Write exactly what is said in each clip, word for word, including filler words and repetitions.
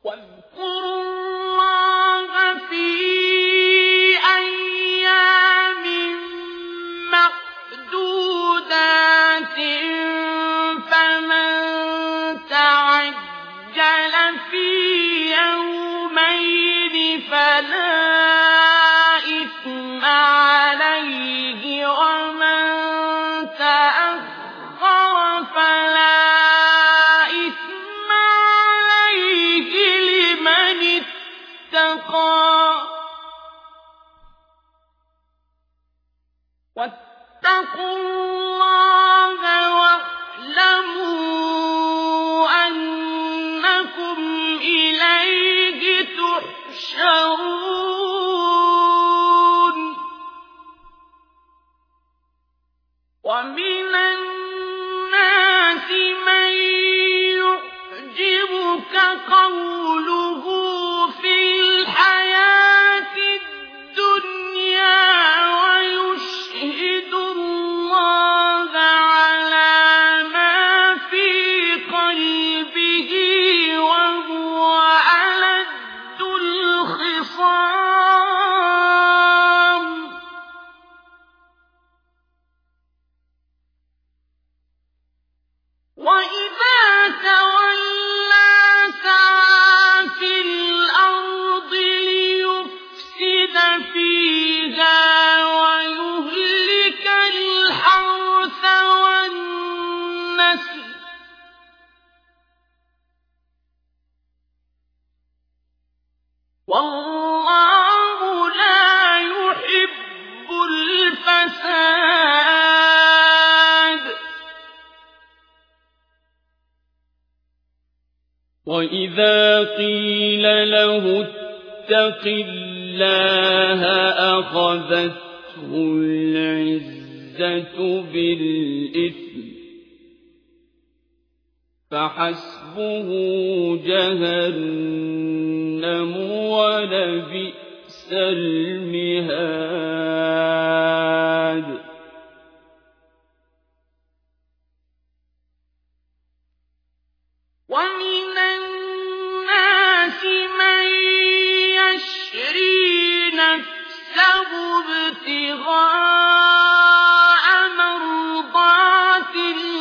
واذكروا الله في أيام معدودات فمن تعجل في يومين فلا إثم عليه ومن تأخر فلا إثم عليه لمن اتقى واتقوا الله واعلموا أنكم إليه تحشرون ومن الناس من يعجبك قوله في الحياة الدنيا ويشهد الله على ما في قلبه وهو ألد الخصام وإذا تولى سعى في الأرض ليفسد فيها ويهلك الحرث والنسل والله لا يحب الفساد وإذا قيل له اتق الله أخذته العزة بالإثم فحسبه جهنم ولبئس المهاد ومن الناس من يشري نفسه ابتغاء مرضات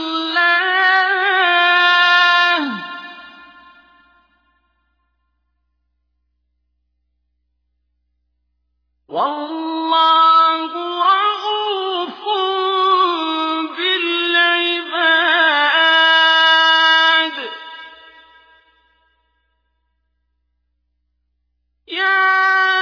الله والله رؤوف بالعباد يا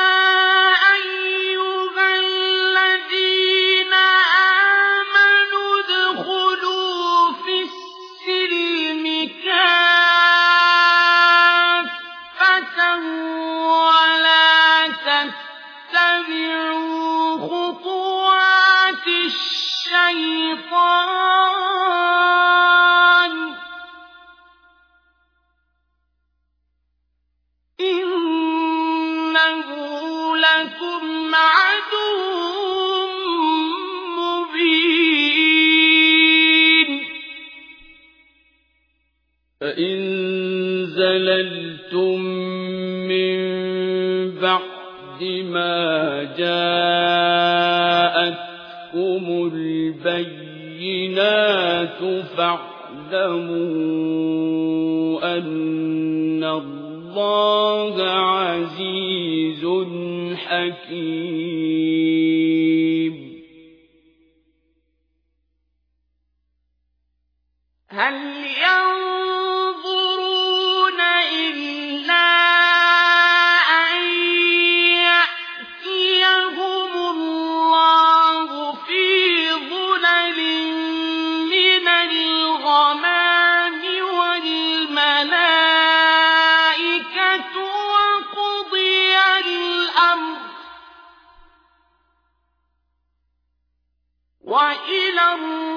أيها الذين آمنوا ادخلوا في السلم كافة ولا تتبعوا خطوات الشيطان إنه لكم عدو مبين فإن زللتم من بعد ما جاءتكم البينات فاعلموا أن الله عزيز حكيم هل ينظرون إلا أن يأتيهم الله في ظلل من الغمام والملائكة وقضي الأمر وإلى الله